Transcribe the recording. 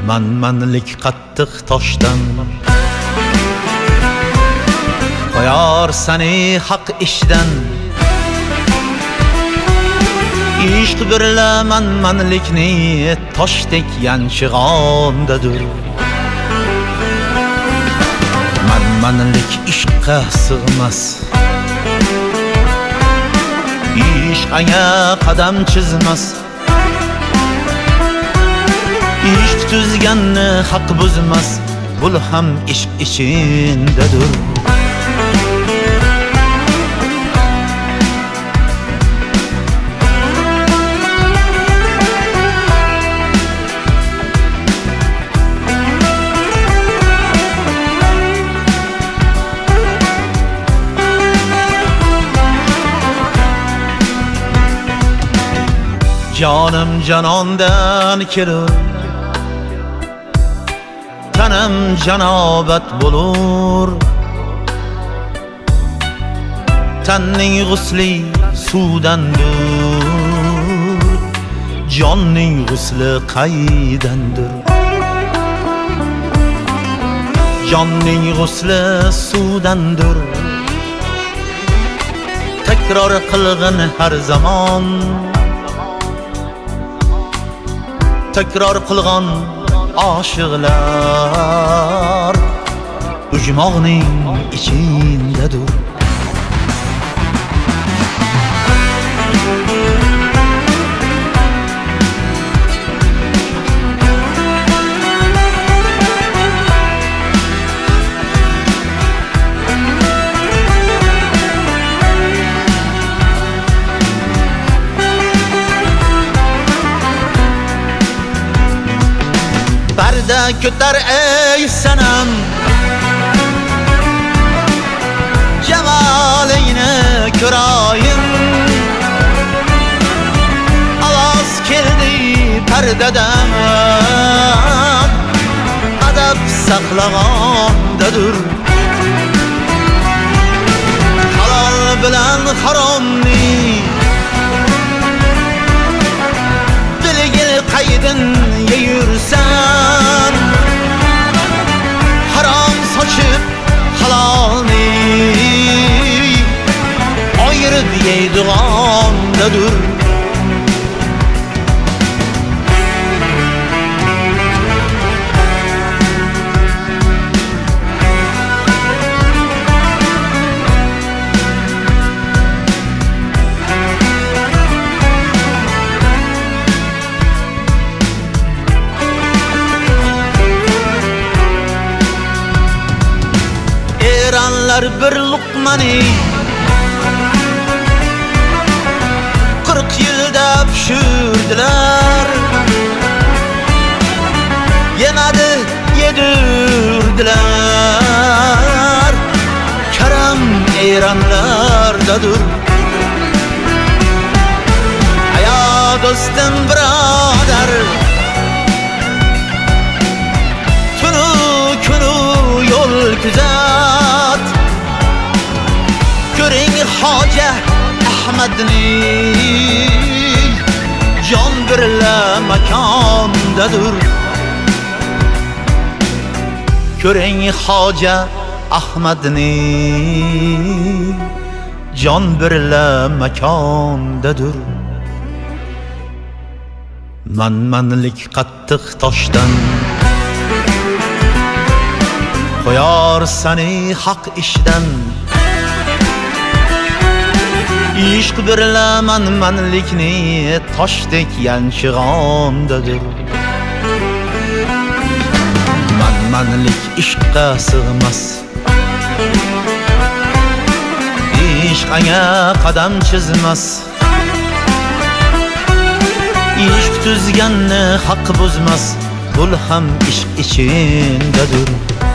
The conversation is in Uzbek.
manmanlik qattiq toshdan qo'yar seni haq ishdan. Ishq birla manmanlikni toshdek yanchig'ondadir. Manmanlik ishqqa sig'mas, ishq anga qadam chizmas. Ishq tuzganni haq buzmas, bul ham ishq ichindadir. Canım canondan kelur, tanım canobat bulur. Tanning g'usli suvdandir, jonning g'usli qaydandir. Jonning g'usli suvdandir, takror qilg'in har zamon. Takror qilgan oshiqlar ujmoqning ichindadir. Parda ko'tar ey sanam, jamolingni ko'rayim. Ovoz keldi pardadan, adab saqlagandadir. Halol bilan haromni bilgil qaydin yeyursan. Harom sochib halolni ayirib yeydigandadir. Bir luqmani 40 yilda pishirdilar. Yemadi yedirdilar. Karam Eronlardadir. Ayo do'stim birodar, tunu kunu yo'l kuzat. Ko'ring Hoja Ahmadni, jon birla makondadir. Ko'ring Hoja Ahmadni, jon birla makondadir. Manmanlik qattiq toshdan qo'yar seni haq ishdan. Ishq birla manmanlikni toshdek yanchig'ondadir. Manmanlik ishqqa sig'mas, ishq anga qadam chizmas. Ishq tuzganni haq buzmas, bul ham ishq ichindadir.